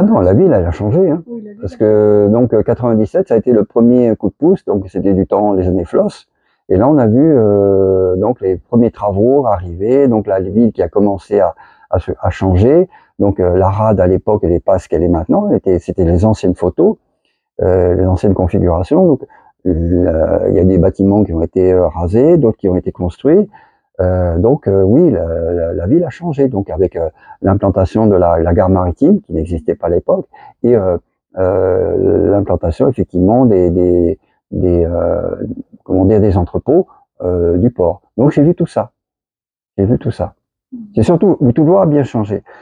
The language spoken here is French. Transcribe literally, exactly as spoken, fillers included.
non, la ville, elle a changé, hein. Oui, la ville Parce a que, donc, quatre-vingt-dix-sept, ça a été le premier coup de pouce, donc c'était du temps, les années Floss. Et là, on a vu, euh, donc, les premiers travaux arriver, donc la ville qui a commencé à, à, se, à changer. Donc, euh, la rade, à l'époque, elle n'est pas ce qu'elle est maintenant. C'était les anciennes photos, euh, les anciennes configurations. Donc, il y a des bâtiments qui ont été rasés, d'autres qui ont été construits. Euh, donc euh, oui, la, la, la ville a changé, donc avec euh, l'implantation de la, la gare maritime qui n'existait pas à l'époque et euh, euh, l'implantation effectivement des, des, des euh, comment dire des entrepôts euh, du port. Donc j'ai vu tout ça, j'ai vu tout ça. C'est surtout Toulouse a bien changé.